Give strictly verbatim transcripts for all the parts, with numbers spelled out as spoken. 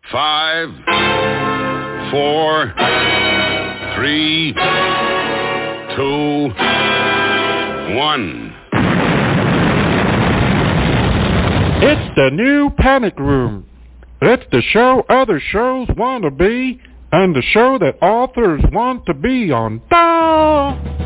Five, four, three, two, one. It's the new Panic Room. It's the show other shows want to be, and the show that authors want to be on. Da!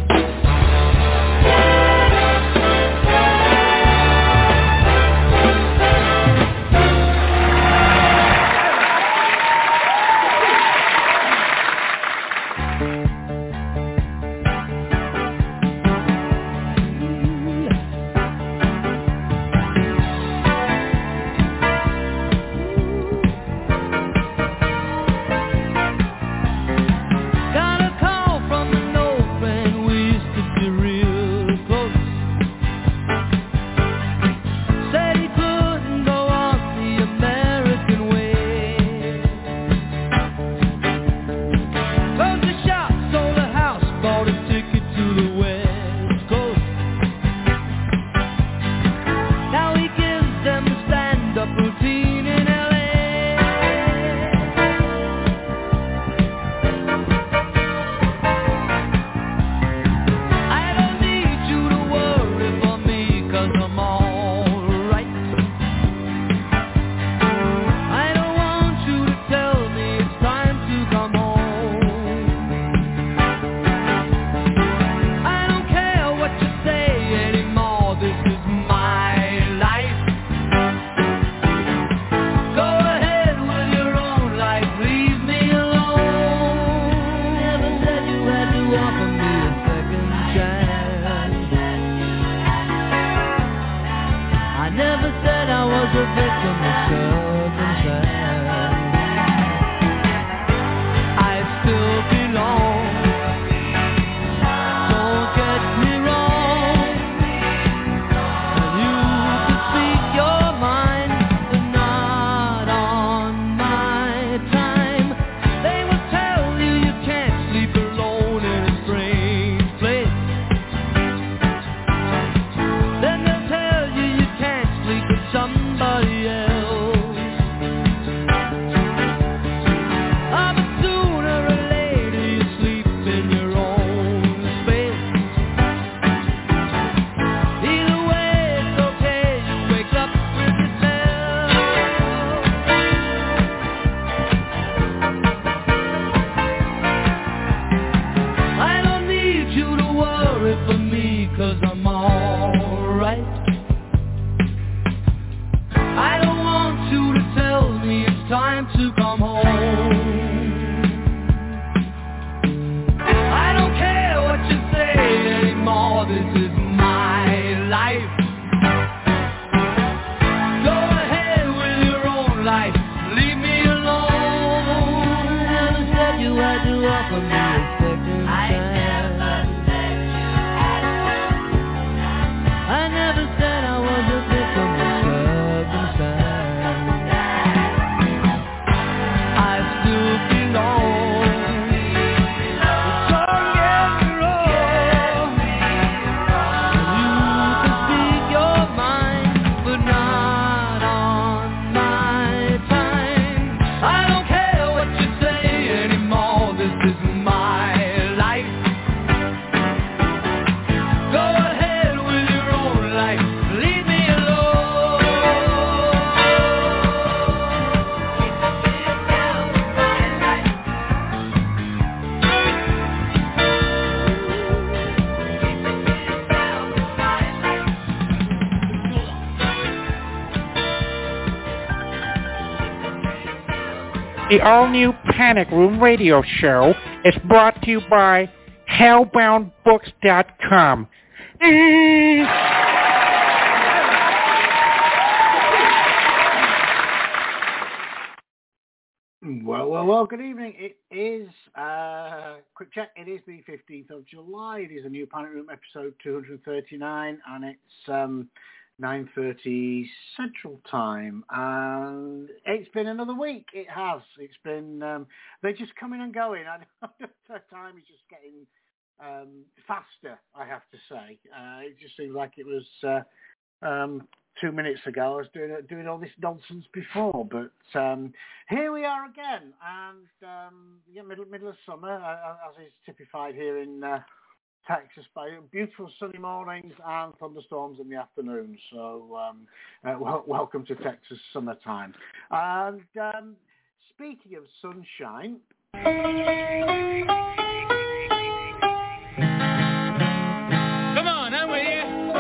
The all-new Panic Room radio show is brought to you by hellbound books dot com. Well, well, well, good evening. It is, uh, quick check, it is the fifteenth of July. It is a new Panic Room episode two hundred thirty-nine, and it's um, nine thirty Central Time. And it's been another week. It has. It's been, um, they're just coming and going. I know time is just getting um, faster, I have to say. Uh, it just seems like it was uh, um, two minutes ago. I was doing doing all this nonsense before, but um, here we are again, and um, yeah, middle middle of summer, uh, as is typified here in uh, Texas. Beautiful sunny mornings and thunderstorms in the afternoon. So um, uh, well, welcome to Texas summertime. And um, speaking of sunshine. Come on, I'm with you.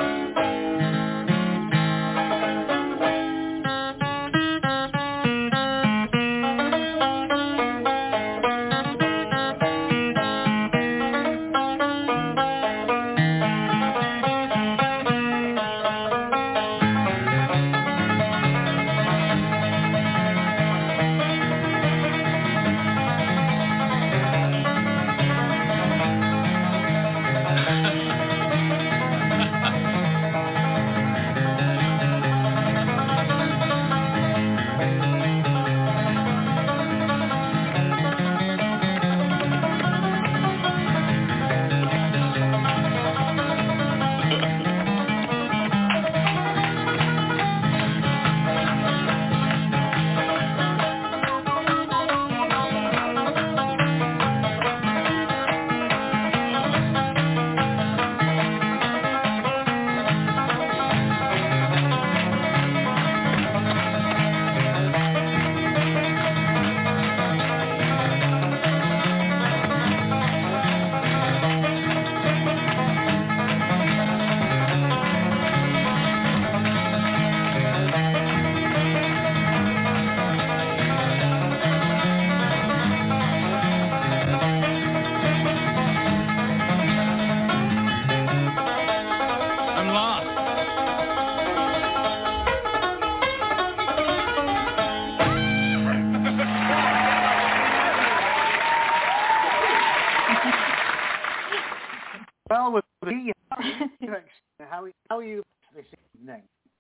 How, how are you this evening?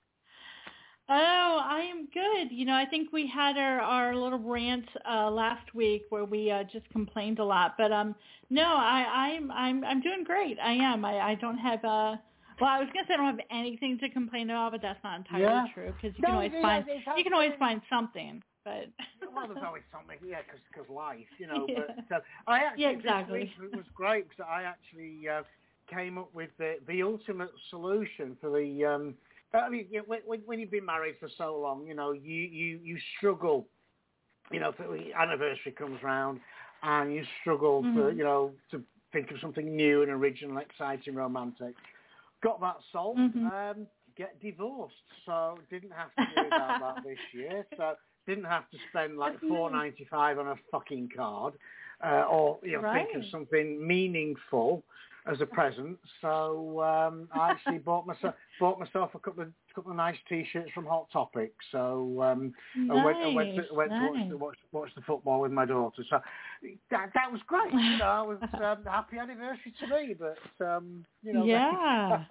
Oh, I am good. You know, I think we had our, our little rant uh, last week where we uh, just complained a lot. But um, no, I, I'm I'm I'm doing great. I am. I, I don't have uh well, I was gonna say I don't have anything to complain about, but that's not entirely yeah. true because you no, can always yeah, find exactly. you can always find something. But well, there's always something, yeah, because life, you know. Yeah. But uh, I actually yeah, exactly. this week it was great because I actually uh, came up with the the ultimate solution for the. Um, I mean, you know, when, when you've been married for so long, you know, you, you, you struggle, you know, for the anniversary comes round and you struggle mm-hmm. to, you know, to think of something new and original, exciting, romantic. Got that solved. Mm-hmm. Um, get divorced. So didn't have to worry about that this year. So didn't have to spend like four ninety-five on a fucking card uh, or, you know, right. think of something meaningful as a present. So um, I actually bought myself bought myself a couple of couple of nice T-shirts from Hot Topic. So um, nice, I went I went to, went nice. to watch, the, watch watch the football with my daughter. So that that was great. You know, it was um, happy anniversary to me. But um, you know, yeah.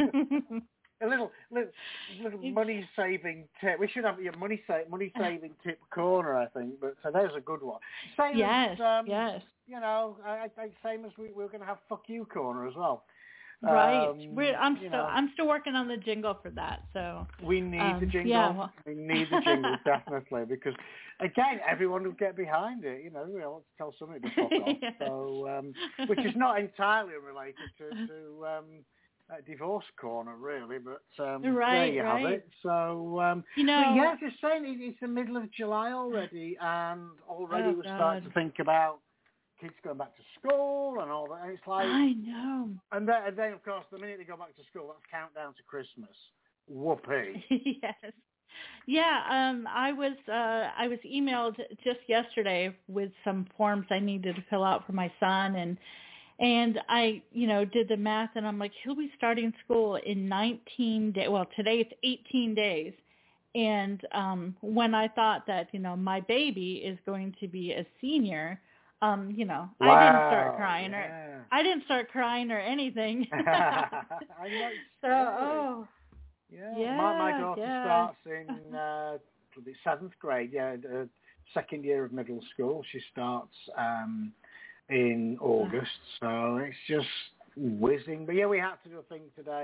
a little little, little money saving tip. We should have a money sa- money saving tip corner, I think. But so there's a good one. Same yes, as, um, yes. You know, I, I same as we, we we're going to have fuck you corner as well. Right. Um, We're, I'm still know, I'm still working on the jingle for that. So we need um, the jingle. Yeah, well. We need the jingle definitely because again, everyone will get behind it. You know, we want to tell somebody to fuck off. yes. So, um, which is not entirely related to to um, uh, divorce corner, really. But um, right, there you right. have it. So, um, you know, but yeah, just saying, it, it's the middle of July already, and already oh, we're God. starting to think about kids going back to school and all that. And it's like, I know. And then, and then, of course, the minute they go back to school, that's countdown to Christmas. Whoopee. yes. Yeah. Um. I was. Uh. I was emailed just yesterday with some forms I needed to fill out for my son, and and I, you know, did the math, and I'm like, he'll be starting school in nineteen days. Well, today it's eighteen days. And um, when I thought that, you know, my baby is going to be a senior. Um, you know, wow, I didn't start crying yeah. or I didn't start crying or anything. I'm not so, oh, yeah. yeah, My, my daughter yeah. starts in uh, the seventh grade, yeah, the second year of middle school. She starts um, in August, so it's just whizzing. But yeah, we had to do a thing today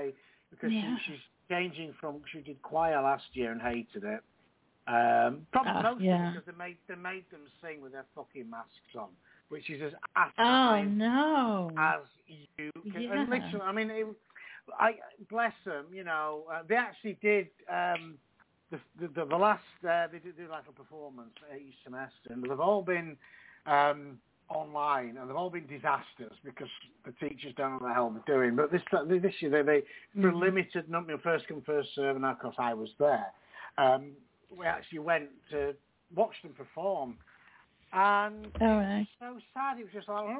because yeah. she, she's changing from, she did choir last year and hated it. Um, probably uh, mostly yeah. because they made, they made them sing with their fucking masks on, which is as asinine Oh, no. as you can. Yeah. And literally, I mean, it, I bless them, you know, uh, they actually did, um, the, the, the last, uh, they did do like a performance each semester, and they've all been um, online, and they've all been disasters because the teachers don't know what the hell they're doing. But this this year, they, they for a limited number, first come, first serve, and of course I was there. Um, we actually went to watch them perform, and oh, right. it was so sad. It was just like,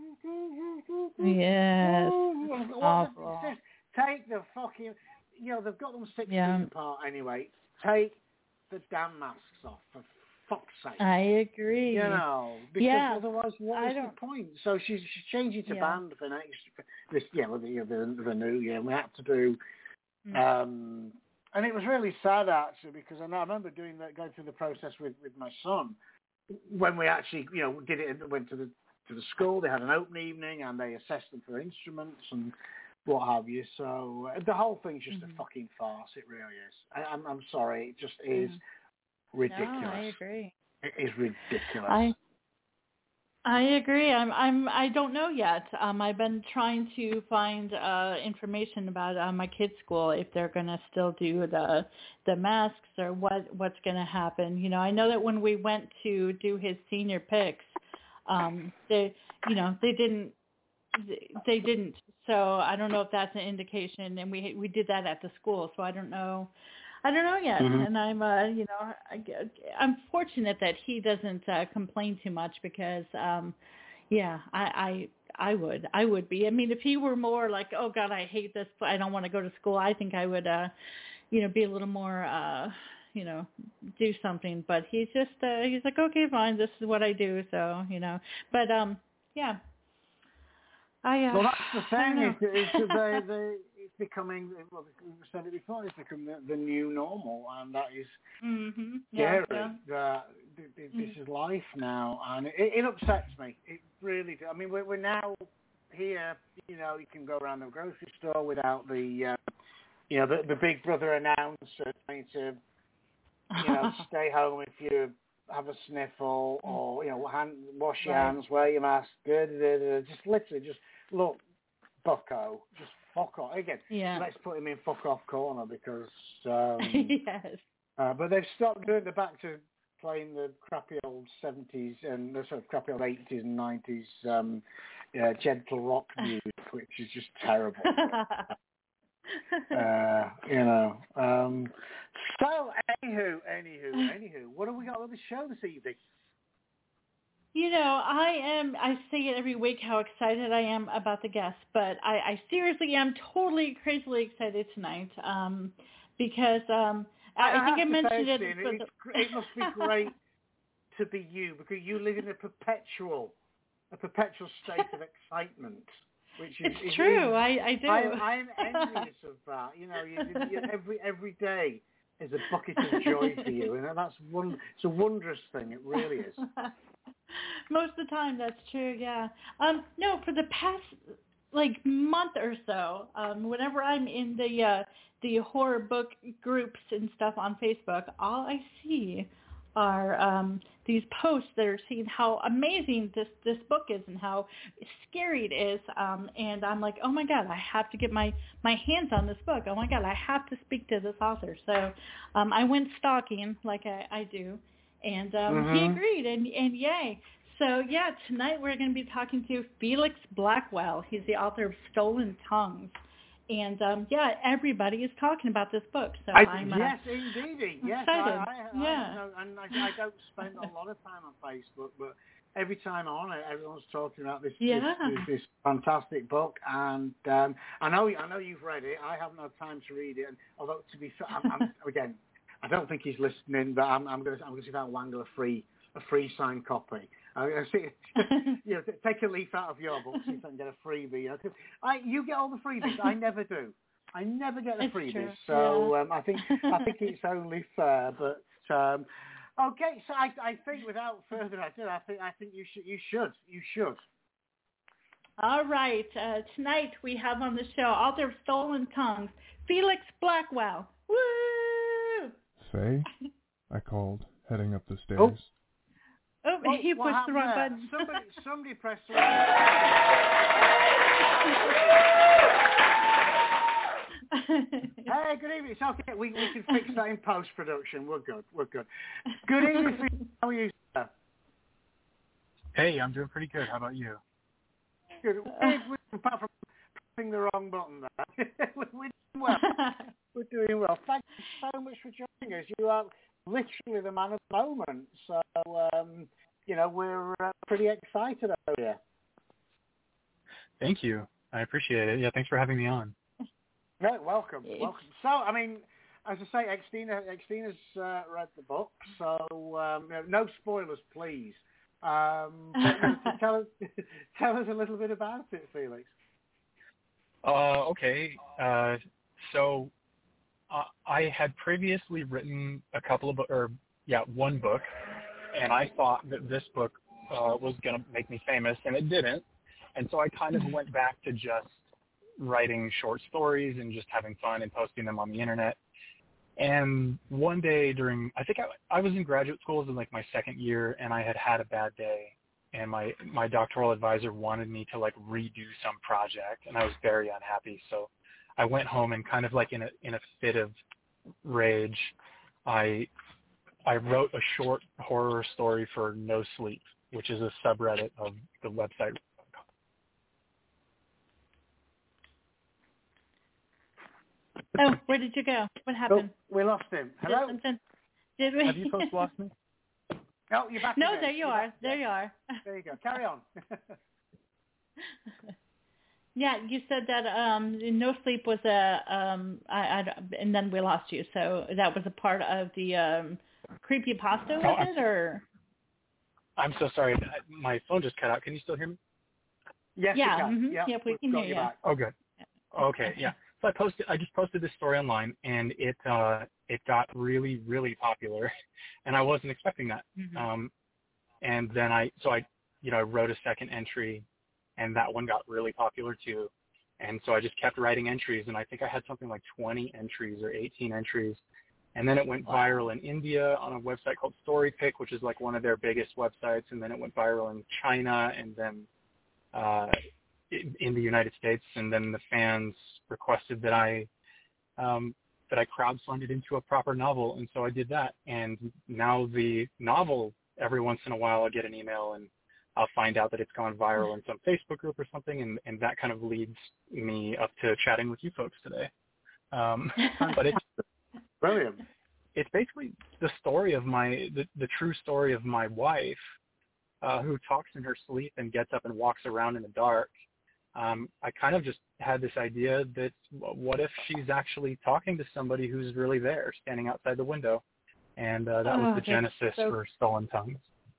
yes, what awful. the, just take the fucking, you know, they've got them six Yeah. feet apart anyway. Take the damn masks off, for fuck's sake. I agree. You know, because yeah. otherwise, what I is don't... the point? So she's, she's changing to yeah. band for next this, yeah, well, the, the the new year. And we had to do, mm. um, and it was really sad actually because I, know, I remember doing that, going through the process with, with my son when we actually, you know, did it. Went to the to the school. They had an open evening and they assessed them for instruments and what have you. So uh, the whole thing's just mm-hmm. a fucking farce. It really is. I, I'm I'm sorry. It just is mm. ridiculous. No, I agree. It is ridiculous. I I agree. I'm I'm I don't know yet. Um, I've been trying to find uh, information about uh, my kids' school, if they're going to still do the the masks or what what's going to happen. You know, I know that when we went to do his senior picks, um, they you know they didn't they didn't. So I don't know if that's an indication. And we we did that at the school, so I don't know. I don't know yet, mm-hmm. and I'm, uh, you know, I, I'm fortunate that he doesn't uh, complain too much because, um, yeah, I, I, I would, I would be. I mean, if he were more like, oh God, I hate this, I don't want to go to school, I think I would, uh, you know, be a little more, uh, you know, do something. But he's just, uh, he's like, okay, fine, this is what I do, so you know. But um, yeah. I, uh, well, that's the thing. Is, is that they, they, it's becoming. Well, we said it before. It's become the, the new normal, and that is mm-hmm. scary. Yeah, yeah. That this mm-hmm. is life now, and it, it upsets me. It really does. I mean, we're, we're now here. You know, you can go around the grocery store without the, uh, you know, the, the Big Brother announcer trying to, you know, stay home if you have a sniffle, or you know, hand, wash your right. hands, wear your mask. Da, da, da, da. Just literally, just look, bucko, just fuck off. Again, yeah. let's put him in fuck off corner because. Um, yes. Uh, but they've stopped doing the back to playing the crappy old seventies and the sort of crappy old eighties and nineties um, uh, gentle rock music, which is just terrible. uh, you know. Um, so, anywho, anywho, anywho, what have we got on the show this evening? You know, I am, I say it every week how excited I am about the guests, but I, I seriously am totally crazily excited tonight um, because um, I, I think I, I mentioned it. It, it, it must be great to be you because you live in a perpetual, a perpetual state of excitement. Which is, it's is, true, is, I, I do. I, I'm envious of that. You know, you, you, every every day is a bucket of joy for you, and that's one. It's a wondrous thing. It really is. Most of the time, that's true. Yeah. Um. No, for the past like month or so, um, whenever I'm in the uh, the horror book groups and stuff on Facebook, all I see are um, these posts that are seeing how amazing this, this book is and how scary it is. Um, and I'm like, oh my God, I have to get my, my hands on this book. Oh my God, I have to speak to this author. So um, I went stalking like I, I do. And um, mm-hmm. he agreed, and, and yay. So, yeah, tonight we're going to be talking to Felix Blackwell. He's the author of Stolen Tongues. And, um, yeah, everybody is talking about this book. So I, I'm uh, Yes, indeed. Yes, excited. I, I, yeah. I, know, and I, I don't spend a lot of time on Facebook, but every time I'm on it, everyone's talking about this yeah. this, this, this fantastic book. And um, I know I know you've read it. I haven't had time to read it. And although, to be fair, I'm, I'm, again, I don't think he's listening, but I'm, I'm going to I'm going to see if I can wangle a free a free signed copy. I'm going to see, you know, take a leaf out of your book, see if I can get a freebie. You know, 'cause I you get all the freebies. I never do. I never get the it's freebies. True. So yeah. um, I think I think it's only fair. But um, okay, so I, I think without further ado, I think I think you should you should you should All right. Uh, tonight we have on the show author of Stolen Tongues, Felix Blackwell. Woo! Say, I called, heading up the stairs. Oh, oh, Oh, he what pushed the wrong happened button. there? Somebody, somebody pressed the Hey, good evening. It's okay. We, we can fix that in post-production. We're good. We're good. Good evening. How are you, sir? Hey, I'm doing pretty good. How about you? Good. We're, apart from pressing the wrong button there, we're doing well. We're doing well. Thank you so much for joining us. You are literally the man of the moment. So, um, you know, we're uh, pretty excited over here. Thank you. I appreciate it. Yeah, thanks for having me on. No, welcome, welcome. So, I mean, as I say, Xtina, Xtina's uh, read the book, so um, you know, no spoilers, please. Um, but, you know, to tell us, tell us a little bit about it, Felix. Uh, okay. Uh, so uh, I had previously written a couple of, or yeah, one book, and I thought that this book uh, was going to make me famous, and it didn't. And so I kind of went back to just writing short stories and just having fun and posting them on the internet. And one day during, I think I, I was in graduate school, it was in like my second year, and I had had a bad day, and my, my doctoral advisor wanted me to like redo some project, and I was very unhappy. So I went home and kind of like in a in a fit of rage, I I wrote a short horror story for No Sleep, which is a subreddit of the website. Oh, where did you go? What happened? Oh, we lost him. Hello? Did, Did we? Have you folks lost me? No, you're back No, again. there you You're are. back. There you are. There you go. Carry on. Yeah, you said that um, No Sleep was a, um, I, I, and then we lost you. So that was a part of the um, creepypasta, was Oh, it, or? I'm so sorry. My phone just cut out. Can you still hear me? Yes, Yeah, you can. mm-hmm. Yep, Yep, we we've can got hear you you. back. Oh, good. Okay, yeah. So I posted, I just posted this story online, and it uh, it got really, really popular, and I wasn't expecting that. Mm-hmm. Um, and then I, so I, you know, I wrote a second entry, and that one got really popular too. And so I just kept writing entries, and I think I had something like twenty entries or eighteen entries. And then it went Wow. viral in India on a website called StoryPick, which is like one of their biggest websites. And then it went viral in China, and then uh, in, in the United States. And then the fans requested that I um, that I crowdfunded into a proper novel, and so I did that. And now the novel, every once in a while, I'll get an email and I'll find out that it's gone viral in some Facebook group or something, and, and that kind of leads me up to chatting with you folks today. Um, but it's Brilliant. it's basically the story of my the, the true story of my wife, uh, who talks in her sleep and gets up and walks around in the dark. Um, I kind of just had this idea that what if she's actually talking to somebody who's really there, standing outside the window, and uh, that Oh, was the that's genesis so- for Stolen Tongues.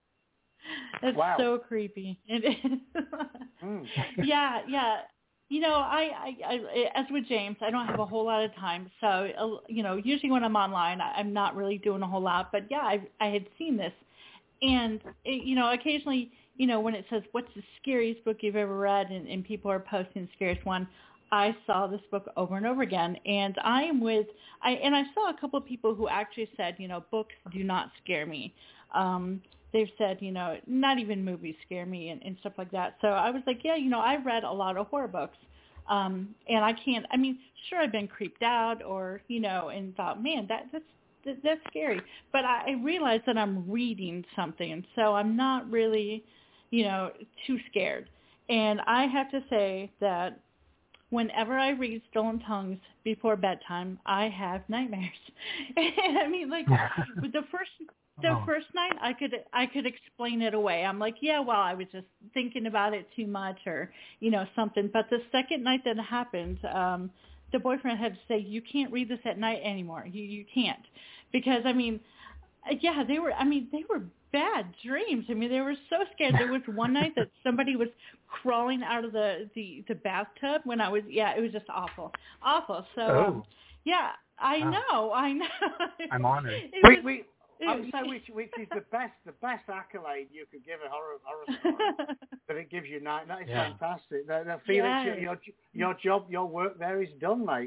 It's Wow. so creepy. It is. Mm. Yeah, yeah. You know, I, I, I, as with James, I don't have a whole lot of time. So, uh, you know, usually when I'm online, I, I'm not really doing a whole lot. But yeah, I, I had seen this, and it, you know, occasionally, you know, when it says what's the scariest book you've ever read, and, and people are posting the scariest one, I saw this book over and over again. And I am with, I and I saw a couple of people who actually said, you know, books do not scare me. Um, they've said, you know, not even movies scare me and, and stuff like that. So I was like, yeah, you know, I've read a lot of horror books. Um, and I can't, I mean, sure, I've been creeped out or, you know, and thought, man, that, that's, that, that's scary. But I, I realized that I'm reading something. And so I'm not really, you know, too scared. And I have to say that whenever I read Stolen Tongues before bedtime, I have nightmares. And I mean, like, with the first... The Oh. first night, I could I could explain it away. I'm like, yeah, well, I was just thinking about it too much, or you know something. But the second night that it happened, um, the boyfriend had to say, you can't read this at night anymore. You you can't, because I mean, yeah, they were. I mean, they were bad dreams. I mean, they were so scared. There was one night that somebody was crawling out of the the, the bathtub when I was. Yeah, it was just awful, awful. So Oh. um, yeah, I Wow. know, I know. I'm honored. It We, was- we, I would say which which is the best the best accolade you could give a horror horror story. That it gives you night. That is yeah. fantastic. That, that Felix, yeah. your, your your job, your work there is done, mate.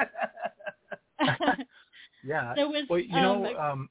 yeah. Was, well, you um, know, um,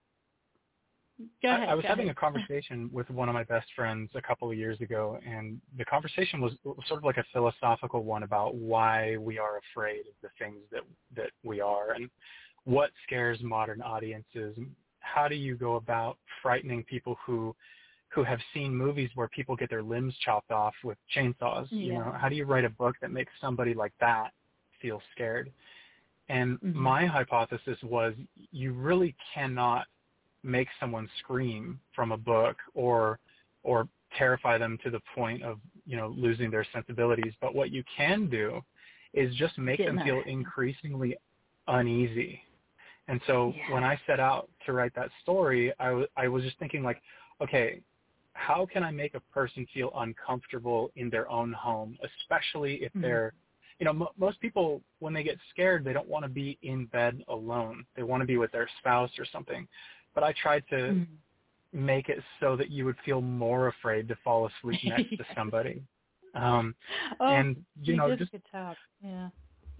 go ahead, I, I was go having ahead. a conversation with one of my best friends a couple of years ago, and the conversation was sort of like a philosophical one about why we are afraid of the things that that we are, and what scares modern audiences. How do you go about frightening people who who have seen movies where people get their limbs chopped off with chainsaws? Yeah. You know, how do you write a book that makes somebody like that feel scared? And mm-hmm. my hypothesis was you really cannot make someone scream from a book or or terrify them to the point of, you know, losing their sensibilities. But what you can do is just make Get them that. feel increasingly uneasy. And so yeah. when I set out to write that story, I, w- I was just thinking like, okay, how can I make a person feel uncomfortable in their own home, especially if mm-hmm. they're, you know, m- most people, when they get scared, they don't want to be in bed alone. They want to be with their spouse or something. But I tried to mm-hmm. make it so that you would feel more afraid to fall asleep next to somebody. Um, oh, and, you, you know, did just... a good job. Yeah.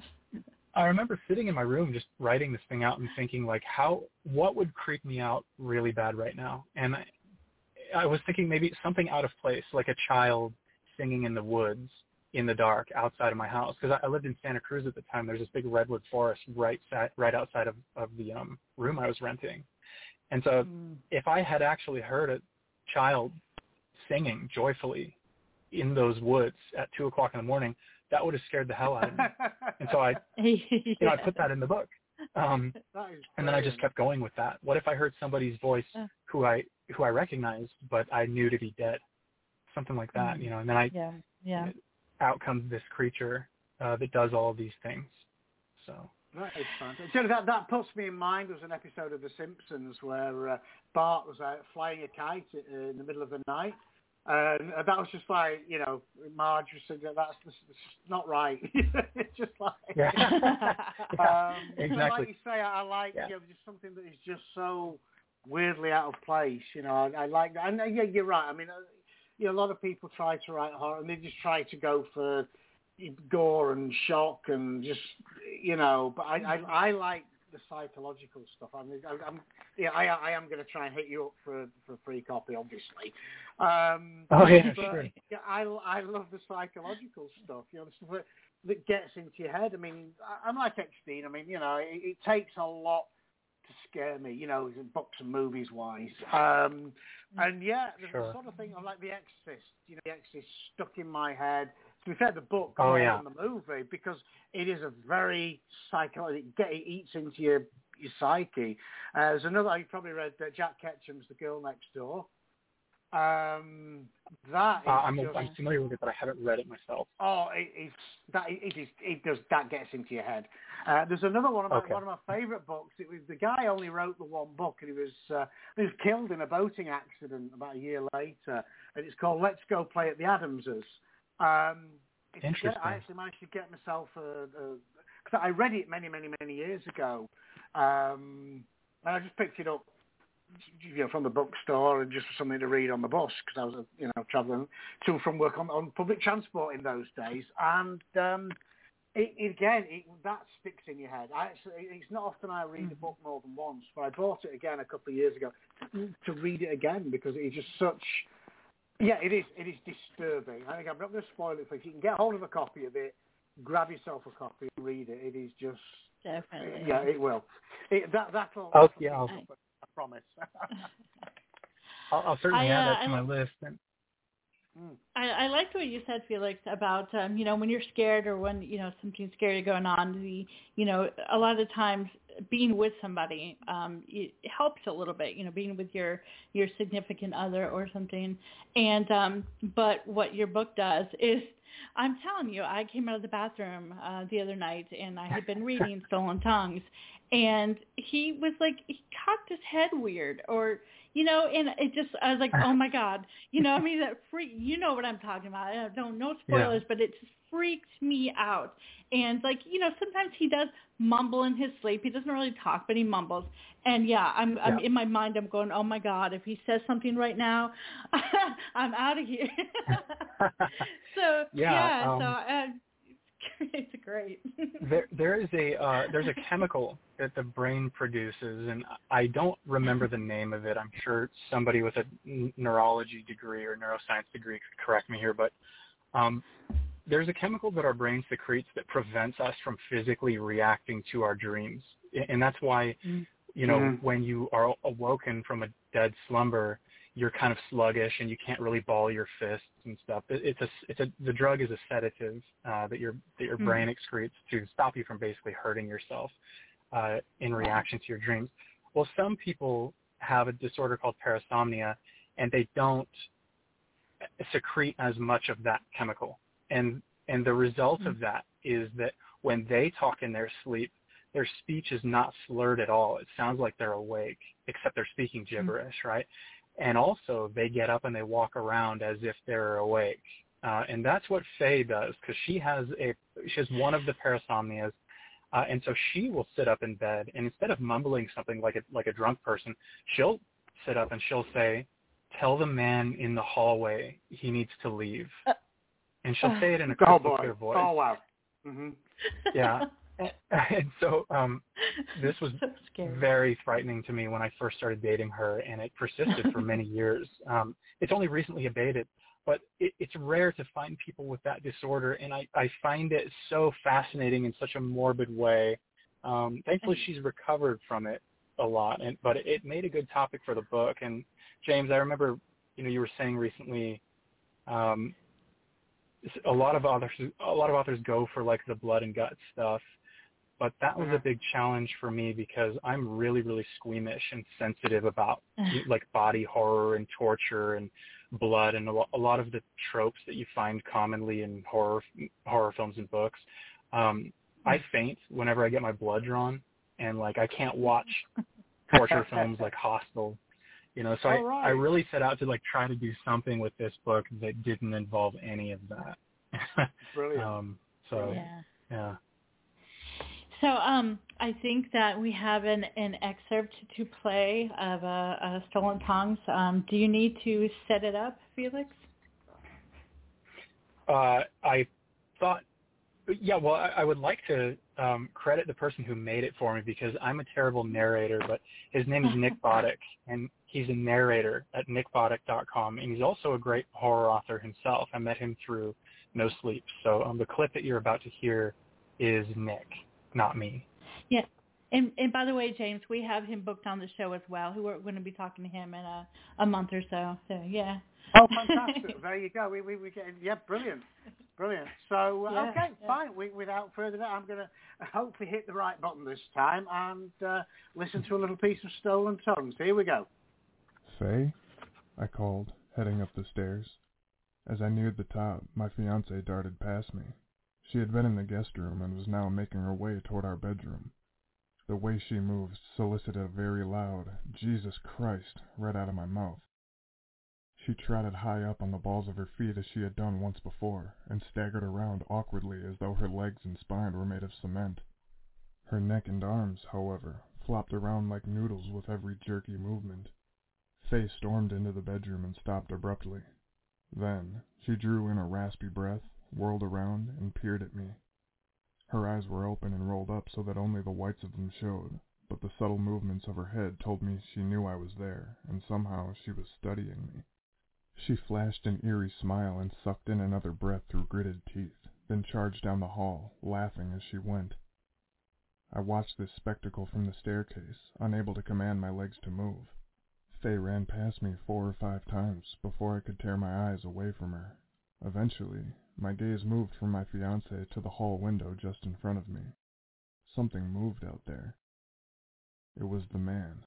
I remember sitting in my room just writing this thing out and thinking, like, how, what would creep me out really bad right now? And I, I was thinking maybe something out of place, like a child singing in the woods in the dark outside of my house. Because I, I lived in Santa Cruz at the time. There's this big redwood forest right side, right outside of, of the um, room I was renting. And so mm. if I had actually heard a child singing joyfully in those woods at two o'clock in the morning, that would have scared the hell out of me. And so I, yeah. you know, I put that in the book. Um, and then I just kept going with that. What if I heard somebody's voice who I who I recognized, but I knew to be dead? Something like that, mm-hmm. you know. And then I, yeah, yeah. out comes this creature uh, that does all these things. So that is fantastic. So that that puts me in mind. There was an episode of The Simpsons where uh, Bart was out flying a kite in the middle of the night. And that was just like, you know, Marge was saying that that's, that's not right. It's just like, yeah. yeah, um, exactly. Like you say, I, I like yeah. you know, just something that is just so weirdly out of place. You know, I, I like that. And yeah, you're right. I mean, uh, you know, a lot of people try to write horror and they just try to go for gore and shock and just, you know. But I, I, I like the psychological stuff. I mean, I, I'm, yeah, I, I am going to try and hit you up for for a free copy, obviously. Um, oh yeah, but, sure. Yeah, I, I love the psychological stuff. You know, the stuff that, that gets into your head. I mean, I, I'm like Eckstein. I mean, you know, it, it takes a lot to scare me. You know, books and movies wise. Um, and yeah, there's sure. the sort of thing. I'm like The Exorcist. You know, The Exorcist stuck in my head. To be fair, the book oh, more yeah. than the movie because it is a very psychological. It, it eats into your your psyche. Uh, there's another. You probably read uh, Jack Ketchum's The Girl Next Door. Um, that is uh, I'm, just, I'm familiar with it, but I haven't read it myself. Oh, it, it's that it is. It does that gets into your head. Uh, there's another one of my okay. one of my favourite books. It was the guy only wrote the one book, and he was uh, he was killed in a boating accident about a year later, and it's called Let's Go Play at the Adamses. Um, Interesting. I actually managed to get myself a, because I read it many, many, many years ago, um, and I just picked it up, you know, from the bookstore and just for something to read on the bus because I was, you know, travelling to and from work on, on public transport in those days, and um, it, it, again, it, that sticks in your head. I actually, it's not often I read mm-hmm. a book more than once, but I bought it again a couple of years ago to, to read it again because it's just such. Yeah, it is. It is disturbing. I think I'm not going to spoil it for you. If you can get hold of a copy of it, grab yourself a copy and read it. It is just. Definitely. Yeah, it will. It, that that'll. Oh yeah, I'll, I promise. I'll, I'll certainly I, uh, add that to I, my list. And... I, I liked what you said, Felix, about um, you know, when you're scared or when you know something scary going on. The you know a lot of times being with somebody um, it helps a little bit. You know, being with your your significant other or something. And um, but what your book does is, I'm telling you, I came out of the bathroom uh, the other night and I had been reading Stolen Tongues, and he was like, he cocked his head weird, or You know, and it just, I was like, oh my God. You know, I mean, that freak, you know what I'm talking about. I don't know spoilers, yeah. but it just freaked me out. And like, you know, sometimes he does mumble in his sleep. He doesn't really talk, but he mumbles. And yeah, I'm, yeah. I'm in my mind, I'm going, oh my God, if he says something right now, I'm out of here. so yeah, yeah um, so uh, it's great. there, there is a uh, there's a chemical that the brain produces, and I don't remember the name of it. I'm sure somebody with a neurology degree or neuroscience degree could correct me here, but um, there's a chemical that our brain secretes that prevents us from physically reacting to our dreams, and that's why, you know, mm-hmm. when you are awoken from a dead slumber, you're kind of sluggish and you can't really ball your fists and stuff. It, it's a, it's a, the drug is a sedative uh, that your that your mm. brain excretes to stop you from basically hurting yourself uh, in reaction to your dreams. Well, some people have a disorder called parasomnia, and they don't secrete as much of that chemical. And and the result mm. of that is that when they talk in their sleep, their speech is not slurred at all. It sounds like they're awake, except they're speaking gibberish, mm. right? And also, they get up and they walk around as if they're awake, uh, and that's what Faye does, because she has a she has one of the parasomnias, uh, and so she will sit up in bed, and instead of mumbling something like a like a drunk person, she'll sit up and she'll say, "Tell the man in the hallway he needs to leave," and she'll say it in a crystal clear voice. Oh wow! Mm-hmm. Yeah. And so um, this was so very frightening to me when I first started dating her, and it persisted for many years. Um, it's only recently abated, but it, it's rare to find people with that disorder, and I, I find it so fascinating in such a morbid way. Um, thankfully, she's recovered from it a lot, and but it made a good topic for the book. And James, I remember, you know, you were saying recently, um, a lot of authors, a lot of authors go for like the blood and guts stuff. But that was a big challenge for me because I'm really, really squeamish and sensitive about like body horror and torture and blood and a lot of the tropes that you find commonly in horror horror films and books. Um, I faint whenever I get my blood drawn, and like I can't watch torture films like Hostel. You know, so I, right. I really set out to like try to do something with this book that didn't involve any of that. Brilliant. um, so yeah. yeah. So um, I think that we have an, an excerpt to play of uh, uh, Stolen Tongues. Um, do you need to set it up, Felix? Uh, I thought, yeah, well, I, I would like to um, credit the person who made it for me because I'm a terrible narrator, but his name is Nick Boddick, and he's a narrator at nick boddick dot com, and he's also a great horror author himself. I met him through No Sleep. So um, the clip that you're about to hear is Nick. Not me. Yeah. And and by the way, James, we have him booked on the show as well. Who We're going to be talking to him in a, a month or so. So, yeah. Oh, fantastic. There you go. We we, we get, yeah, brilliant. Brilliant. So, uh, yeah, okay, yeah. fine. We, without further ado, I'm going to hopefully hit the right button this time and uh, listen to a little piece of Stolen Tongues. Here we go. Faye? I called, heading up the stairs. As I neared the top, my fiancée darted past me. She had been in the guest room and was now making her way toward our bedroom. The way she moved solicited a very loud, "Jesus Christ," right out of my mouth. She trotted high up on the balls of her feet as she had done once before, and staggered around awkwardly as though her legs and spine were made of cement. Her neck and arms, however, flopped around like noodles with every jerky movement. Faye stormed into the bedroom and stopped abruptly. Then, she drew in a raspy breath, whirled around, and peered at me. Her eyes were open and rolled up so that only the whites of them showed, but the subtle movements of her head told me she knew I was there, and somehow she was studying me. She flashed an eerie smile and sucked in another breath through gritted teeth, then charged down the hall, laughing as she went. I watched this spectacle from the staircase, unable to command my legs to move. Faye ran past me four or five times before I could tear my eyes away from her. Eventually, my gaze moved from my fiancé to the hall window just in front of me. Something moved out there. It was the man.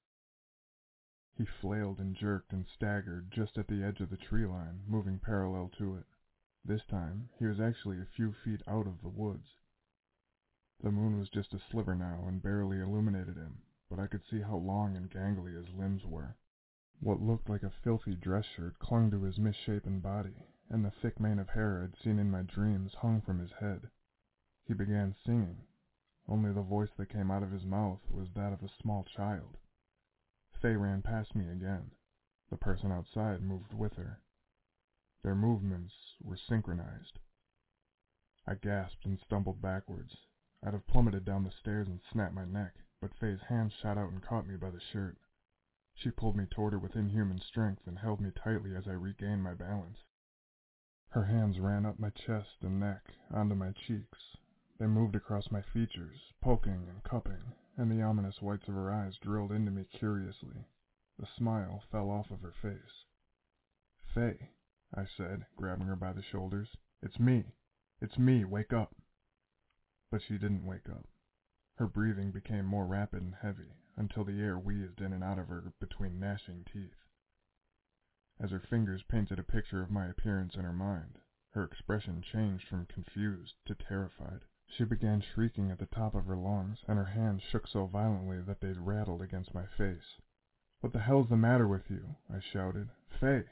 He flailed and jerked and staggered just at the edge of the tree line, moving parallel to it. This time, he was actually a few feet out of the woods. The moon was just a sliver now and barely illuminated him, but I could see how long and gangly his limbs were. What looked like a filthy dress shirt clung to his misshapen body, and the thick mane of hair I'd seen in my dreams hung from his head. He began singing, only the voice that came out of his mouth was that of a small child. Faye ran past me again. The person outside moved with her. Their movements were synchronized. I gasped and stumbled backwards. I'd have plummeted down the stairs and snapped my neck, but Faye's hand shot out and caught me by the shirt. She pulled me toward her with inhuman strength and held me tightly as I regained my balance. Her hands ran up my chest and neck, onto my cheeks. They moved across my features, poking and cupping, and the ominous whites of her eyes drilled into me curiously. The smile fell off of her face. "Faye," I said, grabbing her by the shoulders. "It's me. It's me. Wake up." But she didn't wake up. Her breathing became more rapid and heavy, until the air wheezed in and out of her between gnashing teeth. As her fingers painted a picture of my appearance in her mind, her expression changed from confused to terrified. She began shrieking at the top of her lungs, and her hands shook so violently that they rattled against my face. "What the hell's the matter with you?" I shouted. "Faye!"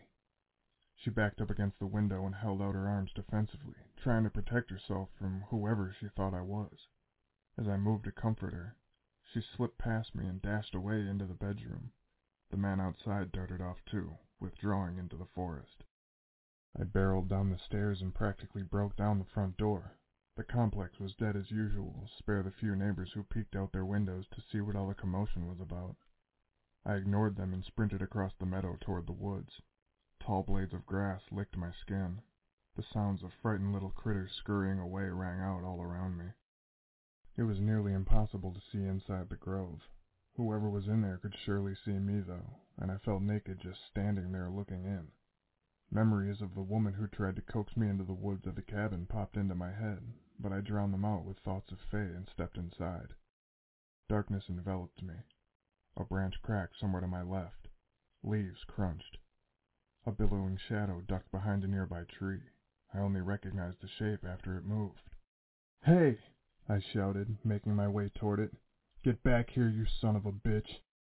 She backed up against the window and held out her arms defensively, trying to protect herself from whoever she thought I was. As I moved to comfort her, she slipped past me and dashed away into the bedroom. The man outside darted off too, withdrawing into the forest. I barreled down the stairs and practically broke down the front door. The complex was dead as usual, spare the few neighbors who peeked out their windows to see what all the commotion was about. I ignored them and sprinted across the meadow toward the woods. Tall blades of grass licked my skin. The sounds of frightened little critters scurrying away rang out all around me. It was nearly impossible to see inside the grove. Whoever was in there could surely see me, though, and I felt naked just standing there looking in. Memories of the woman who tried to coax me into the woods of the cabin popped into my head, but I drowned them out with thoughts of Faye and stepped inside. Darkness enveloped me. A branch cracked somewhere to my left. Leaves crunched. A billowing shadow ducked behind a nearby tree. I only recognized the shape after it moved. "Hey!" I shouted, making my way toward it. "Get back here, you son of a bitch!"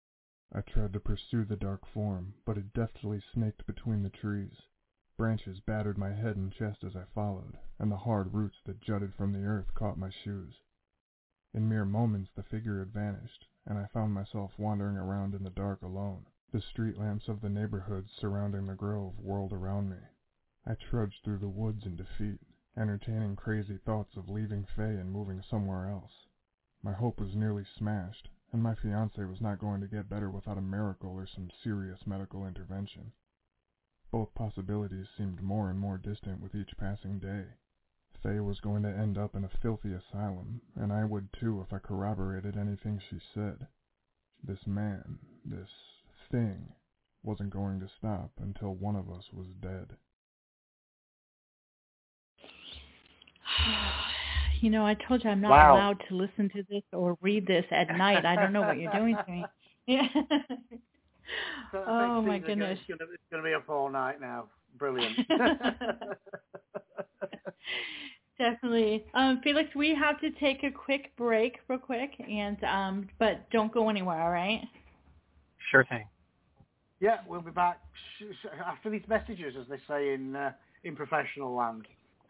I tried to pursue the dark form, but it deftly snaked between the trees. Branches battered my head and chest as I followed, and the hard roots that jutted from the earth caught my shoes. In mere moments the figure had vanished, and I found myself wandering around in the dark alone. The street lamps of the neighborhood surrounding the grove whirled around me. I trudged through the woods in defeat, entertaining crazy thoughts of leaving Faye and moving somewhere else. My hope was nearly smashed, and my fiancé was not going to get better without a miracle or some serious medical intervention. Both possibilities seemed more and more distant with each passing day. Faye was going to end up in a filthy asylum, and I would too if I corroborated anything she said. This man, this thing, wasn't going to stop until one of us was dead. You know, I told you I'm not Wow. allowed to listen to this or read this at night. I don't know what you're doing to me. Yeah. So Oh, my Steve, goodness. It's going, to, it's going to be up all night now. Brilliant. Definitely. Um, Felix, we have to take a quick break real quick, and um, but don't go anywhere, all right? Sure thing. Yeah, we'll be back after these messages, as they say in uh, in professional land.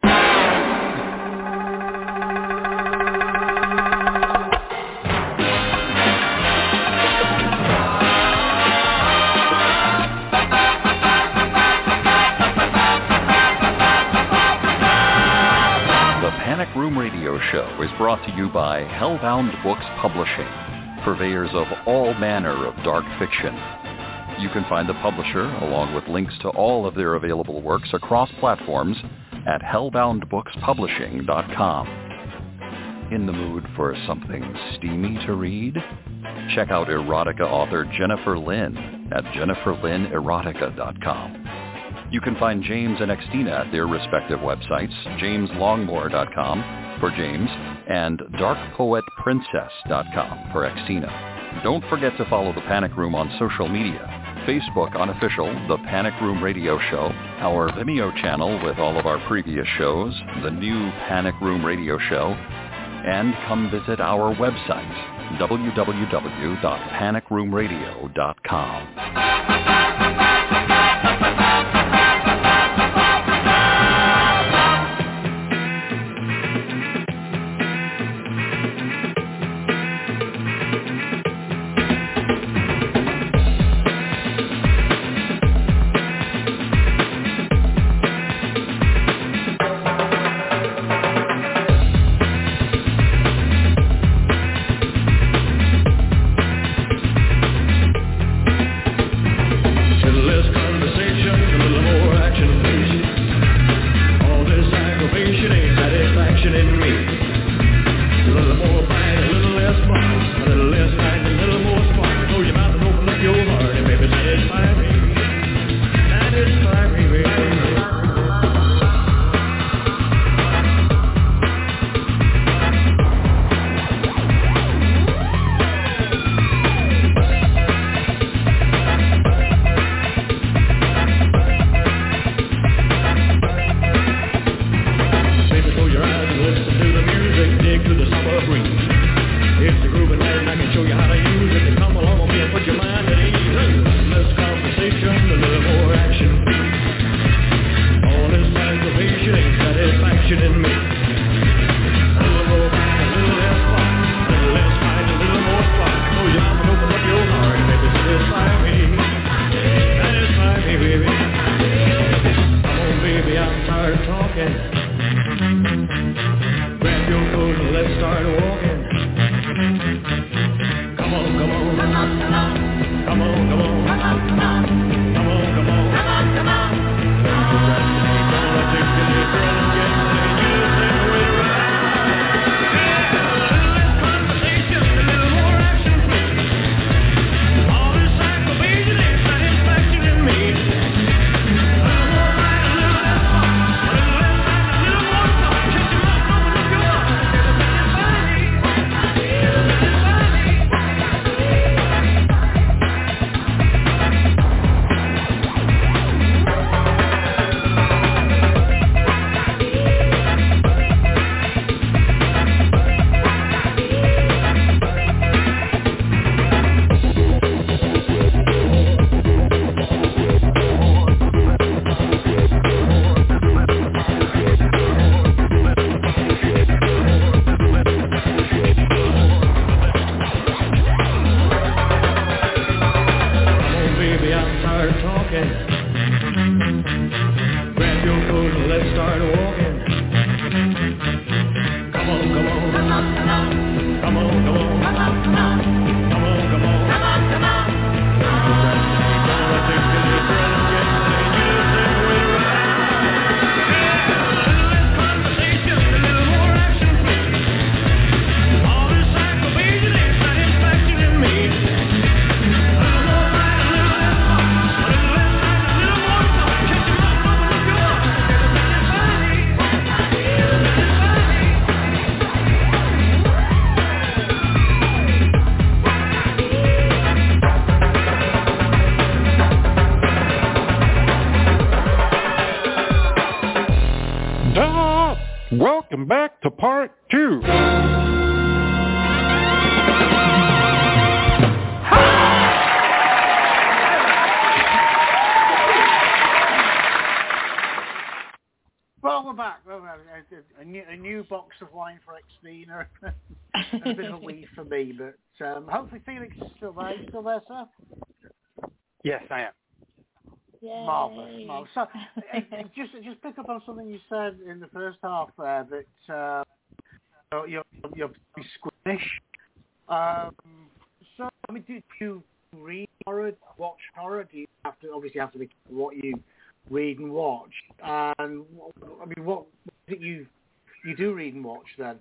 The Panic Room Radio Show is brought to you by Hellbound Books Publishing, purveyors of all manner of dark fiction. You can find the publisher, along with links to all of their available works across platforms, at hellbound books publishing dot com. In the mood for something steamy to read? Check out erotica author Jennifer Lynn at jennifer lynn erotica dot com. You can find James and Xtina at their respective websites, james longmore dot com for James and dark poet princess dot com for Xtina. Don't forget to follow the Panic Room on social media. Facebook unofficial, The Panic Room Radio Show, our Vimeo channel with all of our previous shows, the new Panic Room Radio Show, and come visit our website, w w w dot panic room radio dot com. Grab your coat and let's start walking. Come on, come on. Come on, come on. Come on, come on. Come on, come on. Come on, come on. Come on, come on. Welcome back to part two. Well, we're back. Well, a, a, new, a new box of wine for Xtina. And a bit of a weed for me, but um, hopefully Felix is still there. You still there, sir? Yes, I am. Yay. Marvelous, marvelous. So, uh, just just pick up on something you said in the first half there that uh, you're you're pretty squeamish. Um, so, I mean, did you read horror, watch horror? Do you have to obviously have to be what you read and watch? And I mean, what is it you you do read and watch then?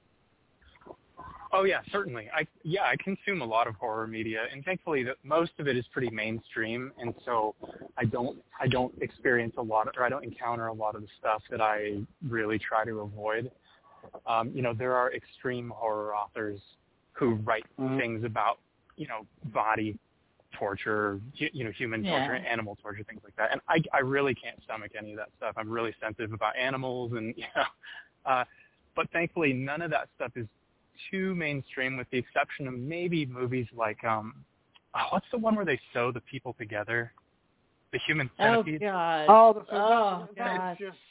Oh yeah, certainly. I yeah, I consume a lot of horror media, and thankfully, the, most of it is pretty mainstream, and so I don't I don't experience a lot, of, or I don't encounter a lot of the stuff that I really try to avoid. Um, you know, there are extreme horror authors who write mm-hmm. things about you know body torture, you, you know, human torture, yeah. animal torture, things like that, and I I really can't stomach any of that stuff. I'm really sensitive about animals, and you know, uh, but thankfully, none of that stuff is too mainstream, with the exception of maybe movies like um oh, what's the one where they sew the people together, The Human Centipede. Oh god. Oh, the, oh that, that god. Just,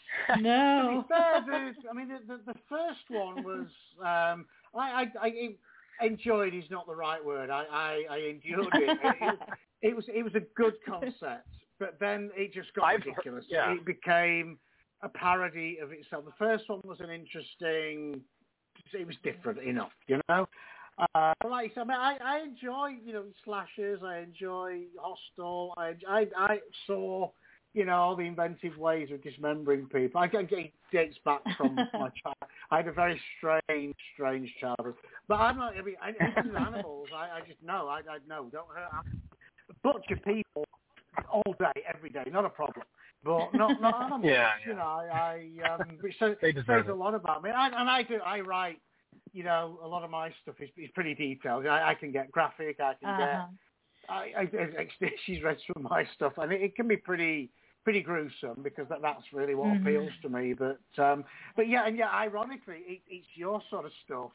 no. fair, the, I mean, the, the, the first one was um I, I, I enjoyed is not the right word. I, I, I endured it. it, it. It was it was a good concept, but then it just got I've ridiculous. Heard, yeah. It became a parody of itself. The first one was an interesting. It was different enough, you know. Uh, like I said, I, mean, I, I enjoy, you know, slashers. I enjoy Hostel. I, I, I saw, you know, all the inventive ways of dismembering people. I think it dates back from my child. I had a very strange, strange childhood. But I'm not. I mean, I, even animals. I, I just know. I, I know. Don't hurt animals. Butcher people all day, every day. Not a problem. But not not animals. yeah, yeah. You know, I, I um, which says, says a lot about me. I, and I do. I write. You know, a lot of my stuff is, is pretty detailed. I, I can get graphic. I can uh-huh. get. I, I, she's read some of my stuff, and it, it can be pretty pretty gruesome because that, that's really what mm-hmm. appeals to me. But um, but yeah, and yeah, ironically, it, it's your sort of stuff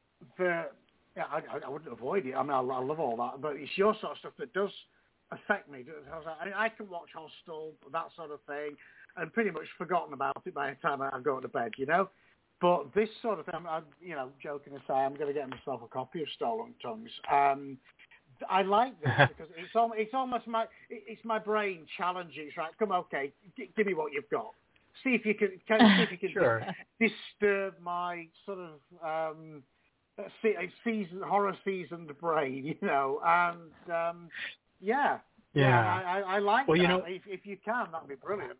that yeah, I, I wouldn't avoid it. I mean, I, I love all that, but it's your sort of stuff that does affect me. I, I can watch Hostel, that sort of thing, and pretty much forgotten about it by the time I go to bed, you know. But this sort of thing, I'm, you know, joking aside, I'm going to get myself a copy of Stolen Tongues. Um, I like this because it's almost, it's almost my it's my brain challenging. It's like, come okay, g- give me what you've got. See if you can, can see if you can sure. disturb my sort of um, season horror seasoned brain, you know. And um, yeah, yeah, yeah I, I, I like well, that. You know, if, if you can, that'd be brilliant.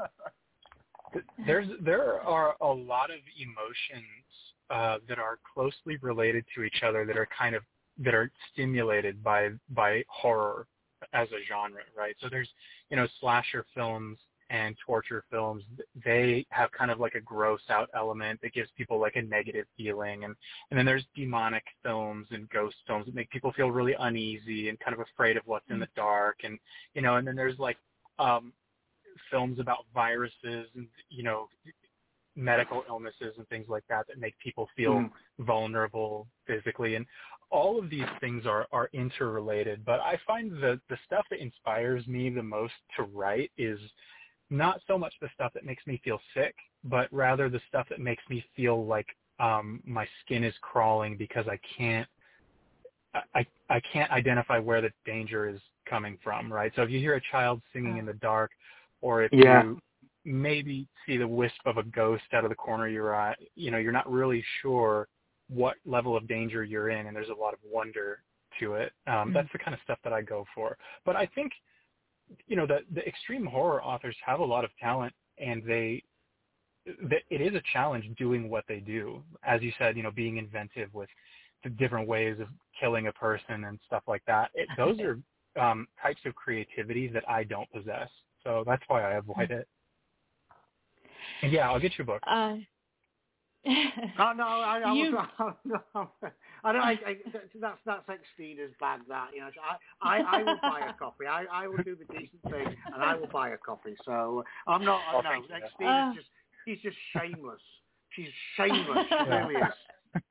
There's there are a lot of emotions uh, that are closely related to each other that are kind of that are stimulated by by horror as a genre, right? So there's you know slasher films and torture films. They have kind of like a gross out element that gives people like a negative feeling, and and then there's demonic films and ghost films that make people feel really uneasy and kind of afraid of what's in the dark, and you know and then there's like um, films about viruses and you know medical illnesses and things like that that make people feel mm. vulnerable physically, and all of these things are are interrelated. But I find that the stuff that inspires me the most to write is not so much the stuff that makes me feel sick, but rather the stuff that makes me feel like um my skin is crawling because I can't I I can't identify where the danger is coming from, right? So if you hear a child singing Oh. in the dark, or if Yeah. you maybe see the wisp of a ghost out of the corner of your eye, you know, you're not really sure what level of danger you're in, and there's a lot of wonder to it. Um, Mm. That's the kind of stuff that I go for. But I think, you know, the, the extreme horror authors have a lot of talent, and they, they, it is a challenge doing what they do. As you said, you know, being inventive with the different ways of killing a person and stuff like that. It, those are um, types of creativity that I don't possess. So that's why I avoid it. And yeah, I'll get you a book. Uh, Oh, no, I, I, You- was, no, I don't. I, I, that's that's Extina's bag. That you know, I, I, I will buy a copy. I, I will do the decent thing, and I will buy a copy. So I'm not. Oh, no, thank you. Extina's Uh. just. She's just shameless. She's shameless. She really is.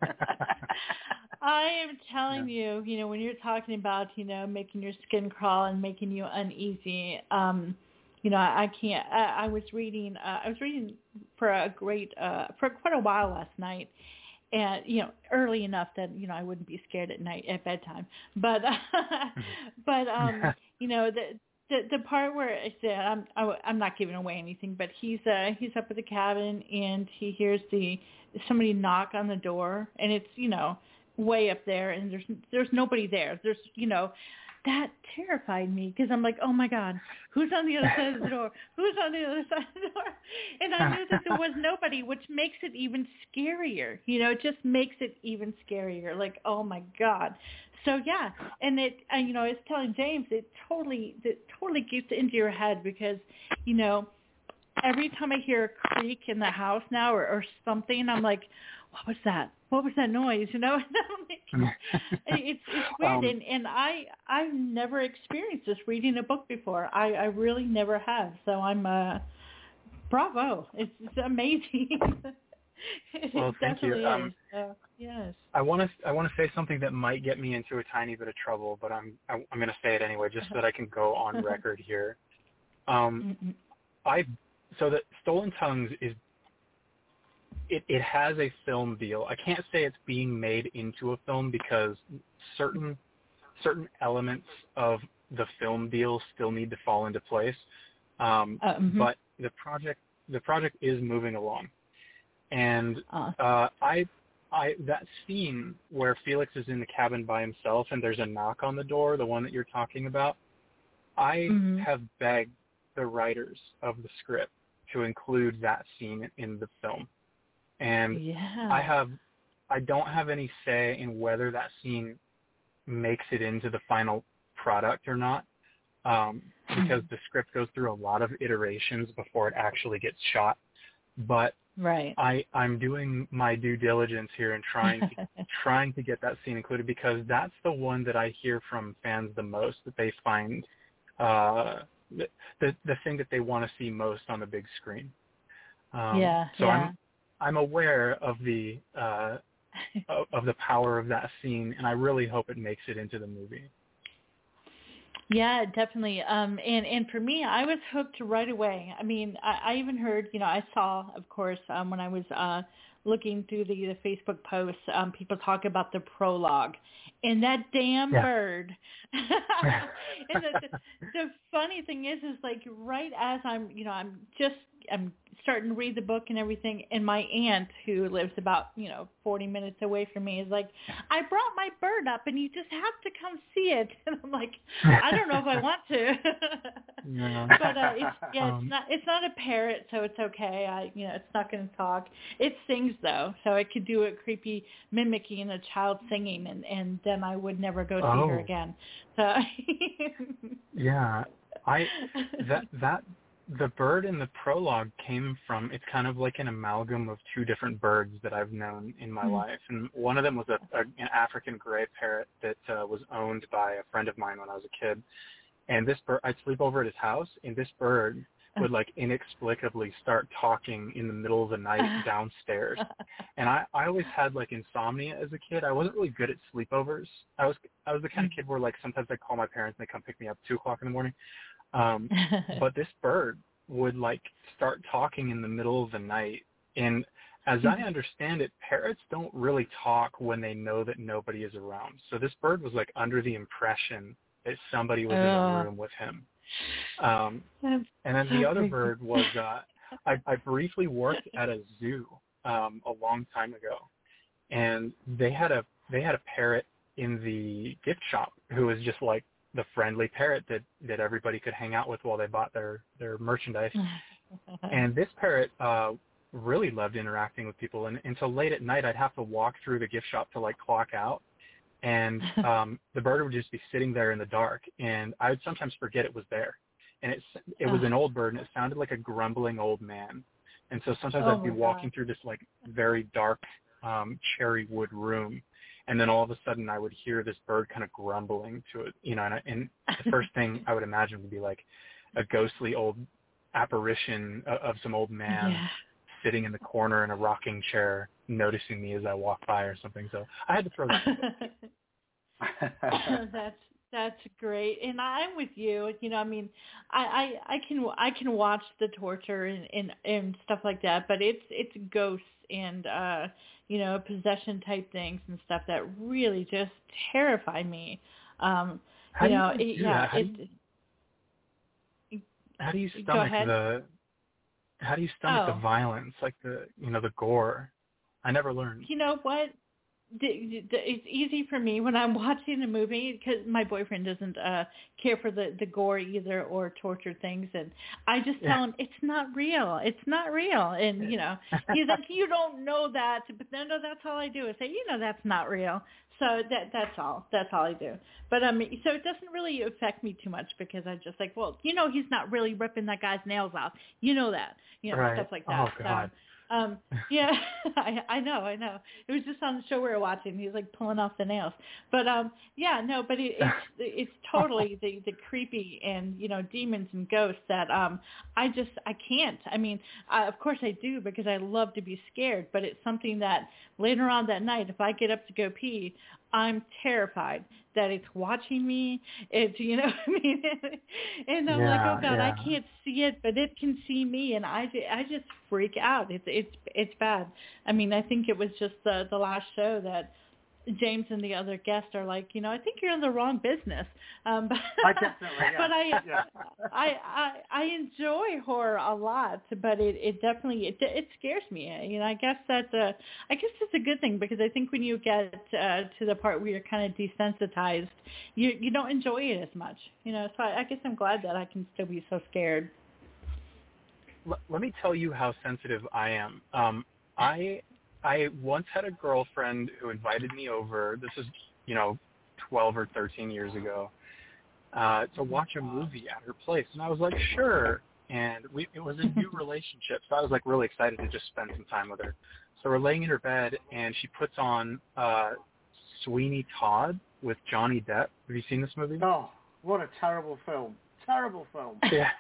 I am telling you, you know, when you're talking about, you know, making your skin crawl and making you uneasy, um, you know, I, I can't. I, I was reading. Uh, I was reading for a great, uh, for quite a while last night, and you know, early enough that you know I wouldn't be scared at night at bedtime. But, but um, you know, the the the part where I said I'm I, I'm not giving away anything, but he's uh he's up at the cabin and he hears the somebody knock on the door, and it's you know way up there, and there's there's nobody there. There's you know. That terrified me because I'm like, oh my God, who's on the other side of the door? Who's on the other side of the door? And I knew that there was nobody, which makes it even scarier. You know, it just makes it even scarier. Like, oh my God. So yeah, and it, and, you know, I was telling James, it totally, it totally gets into your head because, you know, every time I hear a creak in the house now or, or something, I'm like, what was that? What was that noise? You know, and I'm like, it's it's weird, Um, and and I I've never experienced this reading a book before. I I really never have. So I'm uh, bravo. It's, it's amazing. it Well, thank you. definitely Um, is. So, yes. I want to I want to say something that might get me into a tiny bit of trouble, but I'm I, I'm going to say it anyway, just so that I can go on record here. Um, Mm-mm. I so that Stolen Tongues is it, it has a film deal. I can't say it's being made into a film because certain certain elements of the film deal still need to fall into place. Um, Uh, mhm. But the project the project is moving along, and Uh. uh, I I that scene where Felix is in the cabin by himself and there's a knock on the door, the one that you're talking about, I Mhm. have begged the writers of the script to include that scene in the film. And Yeah. I have, I don't have any say in whether that scene makes it into the final product or not, um, because the script goes through a lot of iterations before it actually gets shot. But Right. I, I'm doing my due diligence here and trying to, trying to get that scene included because that's the one that I hear from fans the most, that they find uh, the, the the thing that they want to see most on the big screen. Um, yeah. so yeah. I'm I'm aware of the uh, of, of the power of that scene, and I really hope it makes it into the movie. Yeah, definitely. Um, and, and for me, I was hooked right away. I mean, I, I even heard, you know, I saw, of course, um, when I was uh, looking through the, the Facebook posts, um, people talk about the prologue and that damn Yeah. bird. And the, the, the funny thing is, is like right as I'm, you know, I'm just, I'm starting to read the book and everything, and my aunt, who lives about, you know, forty minutes away from me, is like, I brought my bird up and you just have to come see it. And I'm like, I don't know if I want to. Yeah. But uh, it's, yeah, Um, it's not, it's not a parrot, so it's okay. I, you know, it's not going to talk. It sings though, so it could do a creepy mimicking a child singing, and, and then I would never go see her Oh. again. So Yeah, I that that the bird in the prologue came from. It's kind of like an amalgam of two different birds that I've known in my Hmm. life, and one of them was a, a an African gray parrot that uh, was owned by a friend of mine when I was a kid. And this bird, I'd sleep over at his house, and this bird would like inexplicably start talking in the middle of the night downstairs. And I, I always had like insomnia as a kid. I wasn't really good at sleepovers. I was I was the kind of kid where like sometimes I call my parents and they come pick me up at two o'clock in the morning. Um, but this bird would like start talking in the middle of the night. And as I understand it, parrots don't really talk when they know that nobody is around. So this bird was like under the impression that somebody was uh, in the room with him. Um, and then the other bird was, uh, I, I briefly worked at a zoo um, a long time ago, and they had a they had a parrot in the gift shop who was just like the friendly parrot that, that everybody could hang out with while they bought their, their merchandise. And this parrot uh, really loved interacting with people, and until late at night I'd have to walk through the gift shop to like clock out, and um, the bird would just be sitting there in the dark, and I would sometimes forget it was there. And it, it was an old bird, and it sounded like a grumbling old man. And so sometimes oh I'd be walking God. through this like very dark um, cherry wood room, and then all of a sudden I would hear this bird kind of grumbling to it, you know, and, and the first thing I would imagine would be like a ghostly old apparition of, of some old man yeah. sitting in the corner in a rocking chair, noticing me as I walk by or something. So I had to throw that in. That's that's great, and I'm with you. You know, I mean, I, I, I can I can watch the torture and, and and stuff like that, but it's it's ghosts and uh, you know, possession type things and stuff that really just terrify me. Um, How you do know, you it, do yeah, that? How, it, do you, how do you stomach the how do you stomach oh. the violence, like the you know the gore? I never learned. You know what? It's easy for me when I'm watching a movie because my boyfriend doesn't uh, care for the, the gore either or torture things, and I just tell him it's not real. It's not real, and you know he's like, you don't know that, but then no, that's all I do is say, you know, that's not real. So that that's all. That's all I do. But um, so it doesn't really affect me too much because I just like, well, you know, he's not really ripping that guy's nails out. You know that, you know, right. stuff like that. Oh God. So, Um, yeah, I, I know, I know. It was just on the show we were watching. He was like pulling off the nails, but um, yeah, no, but it, it's it's totally the the creepy and you know demons and ghosts that um I just I can't. I mean, I, of course I do because I love to be scared, but it's something that later on that night, if I get up to go pee, I'm terrified that it's watching me. It's, you know what I mean? And I'm yeah, like, oh God, yeah. I can't see it, but it can see me. And I, I just freak out. It's, it's, it's bad. I mean, I think it was just the, the last show that James and the other guests are like, you know, I think you're in the wrong business. Um, but, I definitely, yeah. but I, yeah. I, I, I enjoy horror a lot, but it, it definitely, it, it scares me. You know, I guess that, uh, I guess it's a good thing because I think when you get uh, to the part where you're kind of desensitized, you, you don't enjoy it as much. You know, so I, I guess I'm glad that I can still be so scared. L- let me tell you how sensitive I am. Um, I. I once had a girlfriend who invited me over, this is, you know, twelve or thirteen years ago, uh, to watch a movie at her place. And I was like, sure. And we, it was a new relationship, so I was like really excited to just spend some time with her. So we're laying in her bed, and she puts on uh, Sweeney Todd with Johnny Depp. Have you seen this movie? Oh, what a terrible film. Terrible film. Yeah.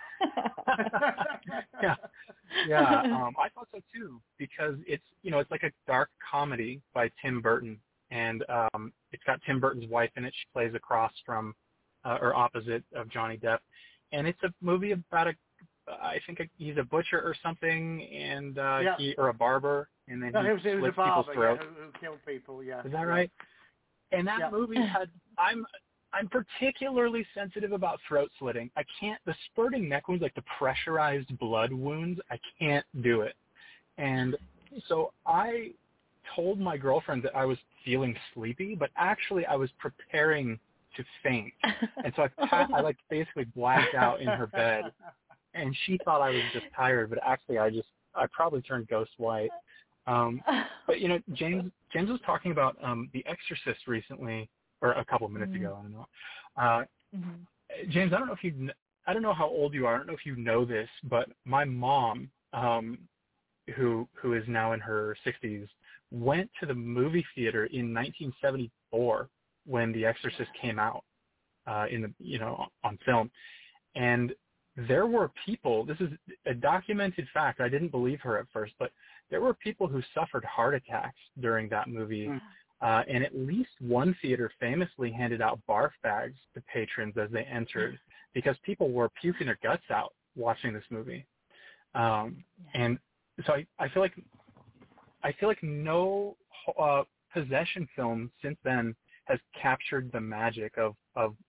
yeah. Yeah. Um, I thought so too, because it's, you know, it's like a dark comedy by Tim Burton, and um, it's got Tim Burton's wife in it. She plays across from, uh, or opposite of Johnny Depp. And it's a movie about a, I think a, he's a butcher or something, and, uh, yeah. he, or a barber, and then no, he it was, it was slits a barber, people's throats. Yeah, who, who killed people, yeah. Is that right? And that yeah. movie had, I'm, I'm particularly sensitive about throat slitting. I can't, the spurting neck wounds, like the pressurized blood wounds, I can't do it. And so I told my girlfriend that I was feeling sleepy, but actually I was preparing to faint. And so I, pa- I like basically blacked out in her bed, and she thought I was just tired, but actually I just, I probably turned ghost white. Um, but, you know, James, James was talking about um, The Exorcist recently, or a couple of minutes mm-hmm. ago, I don't know. Uh, mm-hmm. James, I don't know if you, I don't know how old you are. I don't know if you know this, but my mom, um, who who is now in her sixties, went to the movie theater in nineteen seventy-four when The Exorcist came out uh, in the, you know, on film, and there were people. This is a documented fact. I didn't believe her at first, but there were people who suffered heart attacks during that movie. Mm. Uh, and at least one theater famously handed out barf bags to patrons as they entered because people were puking their guts out watching this movie. Um, and so I, I feel like I feel like no uh, possession film since then has captured the magic of, of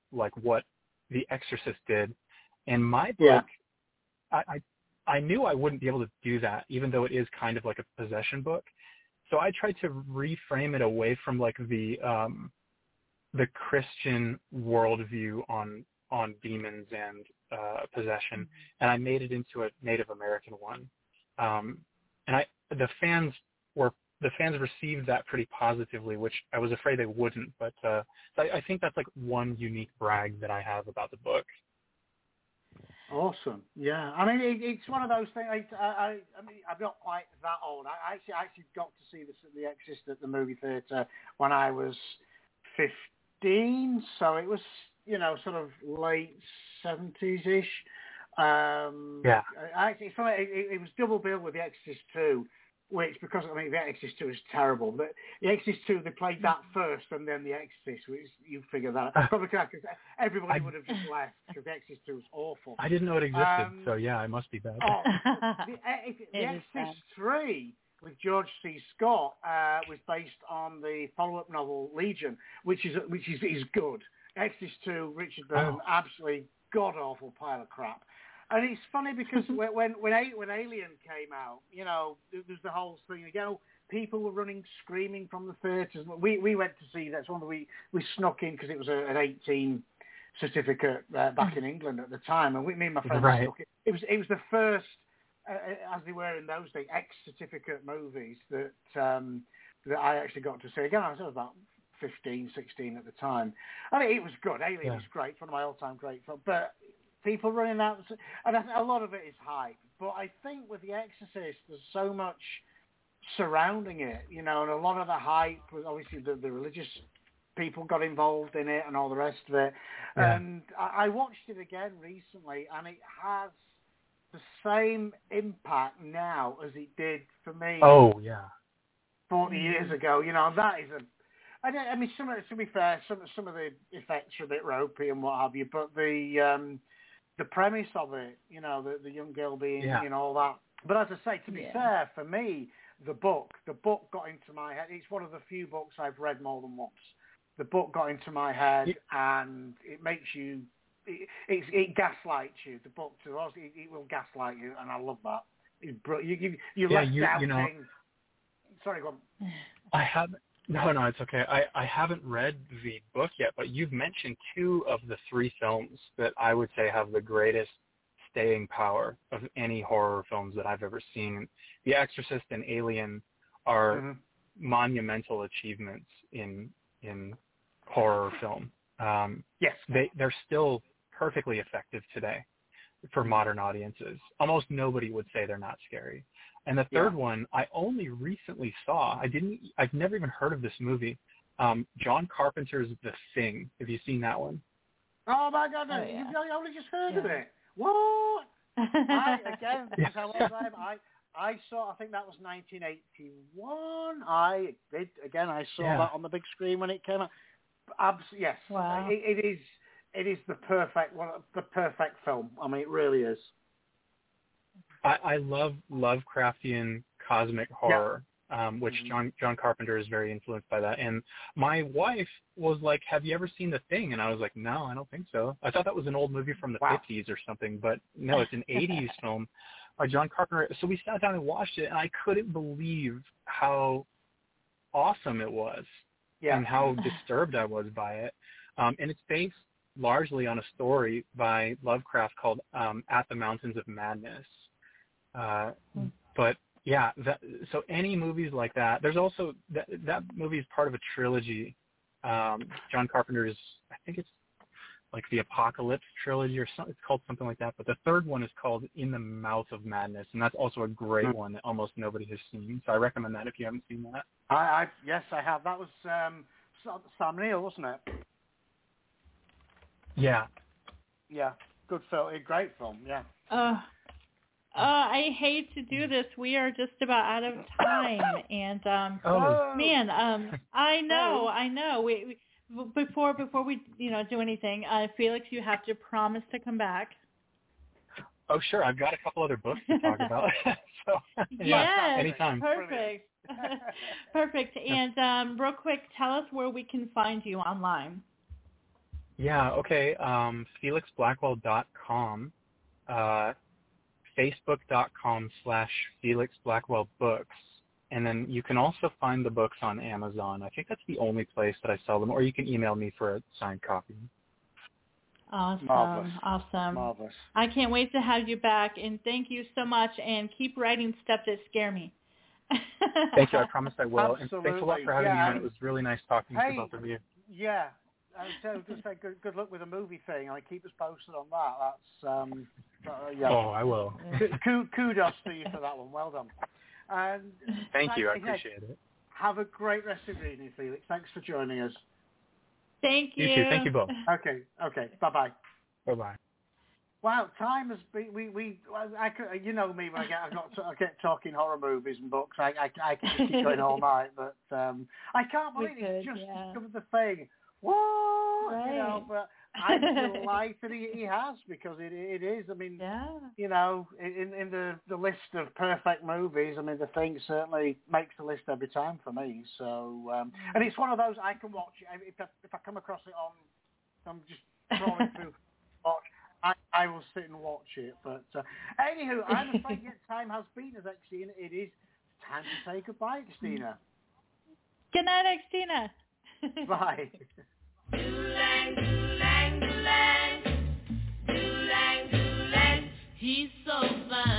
like what The Exorcist did. And my book, Yeah. I, I I knew I wouldn't be able to do that, even though it is kind of like a possession book. So I tried to reframe it away from like the um, the Christian worldview on on demons and uh, possession, and I made it into a Native American one. Um, and I the fans were the fans received that pretty positively, which I was afraid they wouldn't. But uh, so I, I think that's like one unique brag that I have about the book. Awesome. Yeah. I mean, it, it's one of those things. I, I, I mean, I'm not quite that old. I actually, I actually got to see this, The Exorcist at the movie theatre when I was fifteen. So it was, you know, sort of late seventies-ish. Um, yeah. Actually, it, it, it was double bill with The Exorcist two, which, because, I mean, The Exorcist two is terrible, but The Exorcist two, they played that first and then The Exorcist, which you figure that out. Probably because everybody I, would have just left because The Exorcist two was awful. I didn't know it existed, um, so yeah, it must be bad. Oh, the, the, the Exorcist three with George C. Scott uh, was based on the follow-up novel Legion, which is which is, is good. Exorcist two, Richard Burton, oh. absolutely god-awful pile of crap. And it's funny because when when when Alien came out, you know, there's the whole thing again. Oh, people were running, screaming from the theatres. We we went to see that's one that we we snuck in because it was a, an eighteen certificate uh, back in England at the time, and we, me and my friends right. snuck it. It was it was the first, uh, as they were in those days, X certificate movies that um, that I actually got to see. Again, I was about fifteen, sixteen at the time. I mean, it was good. Alien yeah. is great. It's one of my all-time great films, but people running out, and a lot of it is hype. But I think with The Exorcist, there's so much surrounding it, you know, and a lot of the hype was obviously the, the religious people got involved in it and all the rest of it. Yeah. And I, I watched it again recently, and it has the same impact now as it did for me. Oh yeah, forty mm-hmm. years ago. You know, and that is a. I, I mean, some of, to be fair, some some of the effects are a bit ropey and what have you, but the um, the premise of it, you know, the, the young girl being, yeah. you know, all that. But as I say, to be yeah. fair, for me, the book, the book got into my head. It's one of the few books I've read more than once. The book got into my head, yeah. and it makes you, it, it, it gaslights you. The book to us, it, it will gaslight you, and I love that. It, you you you're yeah, left you, doubting. you know, Sorry, go on. I haven't. No, no, it's okay. I, I haven't read the book yet, but you've mentioned two of the three films that I would say have the greatest staying power of any horror films that I've ever seen. The Exorcist and Alien are mm-hmm. monumental achievements in in horror film. Um, yes, they they're still perfectly effective today for modern audiences. Almost nobody would say they're not scary. And the third yeah. one, I only recently saw. I didn't. I've never even heard of this movie. Um, John Carpenter's The Thing. Have you seen that one? Oh my God! Oh, yeah. You've only just heard yeah. of it. What? I, again, yeah. how old I am. I I saw. I think that was nineteen eighty-one. I did again. I saw yeah. that on the big screen when it came out. Abs- yes, wow. it, it is. It is the perfect one. The perfect film. I mean, it really is. I, I love Lovecraftian cosmic horror, yeah. um, which mm-hmm. John John Carpenter is very influenced by that. And my wife was like, "Have you ever seen The Thing?" And I was like, "No, I don't think so." I thought that was an old movie from the wow. fifties or something, but no, it's an eighties film by John Carpenter. So we sat down and watched it, and I couldn't believe how awesome it was yeah. and how disturbed I was by it. Um, and it's based largely on a story by Lovecraft called um, At the Mountains of Madness. Uh, but yeah, that, so any movies like that, there's also, that, that movie is part of a trilogy. Um, John Carpenter's, I think it's like the Apocalypse trilogy or something, it's called something like that. But the third one is called In the Mouth of Madness. And that's also a great mm-hmm. one that almost nobody has seen. So I recommend that if you haven't seen that. I, I yes, I have. That was um, Sam Neill, wasn't it? Yeah. Yeah. Good film. A great film. Yeah. Uh, uh, I hate to do this. We are just about out of time, and um, oh. man, um, I know, I know. We, we before before we you know do anything, uh, Felix, you have to promise to come back. Oh, sure. I've got a couple other books to talk about. so, yeah, yes, anytime. Perfect. Perfect. And um, real quick, tell us where we can find you online. Yeah, okay. Um, felix blackwell dot com, uh, facebook.com slash Felix Blackwell Books. And then you can also find the books on Amazon. I think that's the only place that I sell them, or you can email me for a signed copy. Awesome. Marvelous. Awesome. Marvelous. I can't wait to have you back, and thank you so much, and keep writing stuff that scare me. Thank you. I promise I will. Absolutely. And thanks a lot for having yeah, me on. It was really nice talking hey, to both of you. Yeah. I was just say good, good luck with the movie thing. I keep us posted on that. That's um, uh, yeah. Oh, I will. Kudos to you for that one. Well done. And thank you. I ahead. appreciate it. Have a great rest of your evening, Felix. Thanks for joining us. Thank you. You too. Thank you both. Okay. Okay. Bye bye. Bye bye. Wow, time has been. We we. I, I could, you know me when I get I got to, I get talking horror movies and books. I I, I can just keep going all night, but um, I can't believe We it's could, just yeah. discovered the thing. What? Right. You know, but I'm delighted he, he has because it it is. I mean, Yeah. you know, in in the, the list of perfect movies, I mean, The Thing certainly makes the list every time for me. So, um, and it's one of those I can watch if I, if I come across it on, I'm just scrolling through watch. I, I will sit and watch it. But uh, anywho, I'm afraid yet time has been, as Xtina. It is time to say goodbye, Xtina. Good night, Xtina. Bye. Doo-lang, doo-lang, doo-lang, doo-lang, doo-lang. He's so fine.